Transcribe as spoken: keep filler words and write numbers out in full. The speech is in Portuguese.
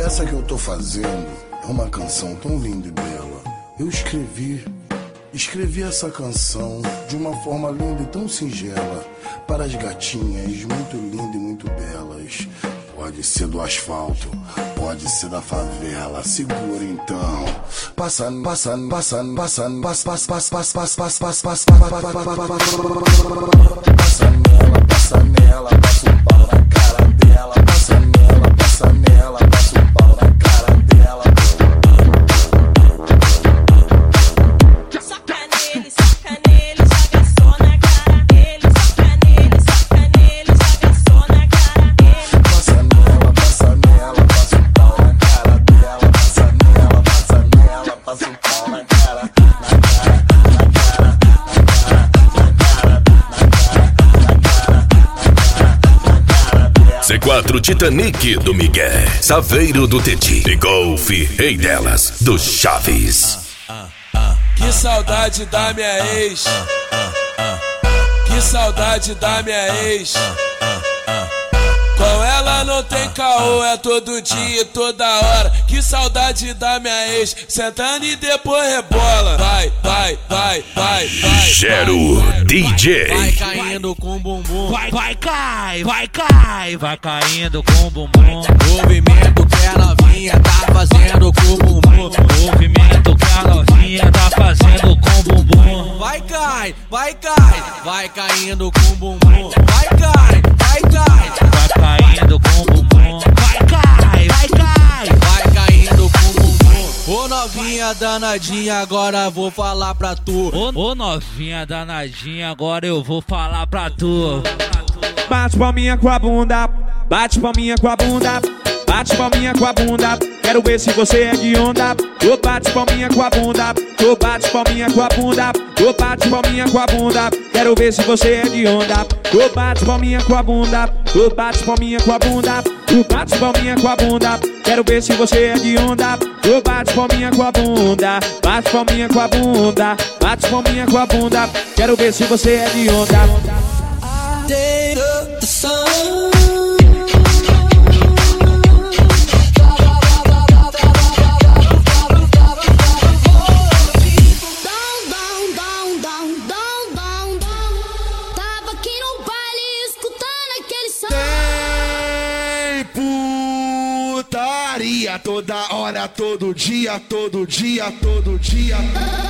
Essa que eu tô fazendo é uma canção tão linda e bela. Eu escrevi, escrevi essa canção de uma forma linda e tão singela para as gatinhas muito lindas e muito belas. Pode ser do asfalto, pode ser da favela. Segura então. Passa, passa, passa, passa, passa, passa, passa, passa, passa, passa, passa, passa nela, passa nela, passa um pau na cara dela. Passa nela, passa nela, passa um pau na cara dela. Soca nele, soca nele, joga só na cara dele. Soca nele, soca nele, joga só na cara dele. Passa nela, passa nela, passa um pau na cara dela. Passa nela, passa nela, passa um pau na cara, na cara, na cara, na cara, na cara, na cara. C quatro Titanic do Miguel, Saveiro do Teti e Golf Rei delas do Chaves. Que saudade da minha ex. Que saudade da minha ex. Com ela não tem caô, é todo dia e toda hora. Que saudade da minha ex. Sentando e depois rebola. Vai, vai, vai, vai, vai. Gero D J. Vai caindo com bumbum. Vai, vai, cai, vai, cai. Vai caindo com bumbum. Movimento que a novinha tá fazendo com bumbum. Movimento que a novinha tá fazendo com bumbum. Vai, cai, vai, cai. Vai caindo com bumbum. Vai, cai, vai, cai. Vai caindo com bumbum. Vai, cai, vai, cai. Vai caindo com bumbum. Ô novinha danadinha, agora vou falar pra tu. Ô, ô novinha danadinha, agora eu vou falar pra tu. Bate palminha com a bunda, bate palminha com a bunda, bate palminha com a bunda. Quero ver se você é de onda. Tu bate palminha com a bunda, tu bate palminha com a bunda, tu bate palminha com a bunda. Quero ver se você é de onda. Tu bate palminha com a bunda, tu bate palminha com a bunda, tu bate palminha com a bunda. Quero ver se você é de onda. Tu bate palminha com a bunda, bate palminha com a bunda, bate palminha com a bunda. Quero ver se você é de onda. Day of the sun. Putaria toda hora, todo dia, todo dia, todo dia.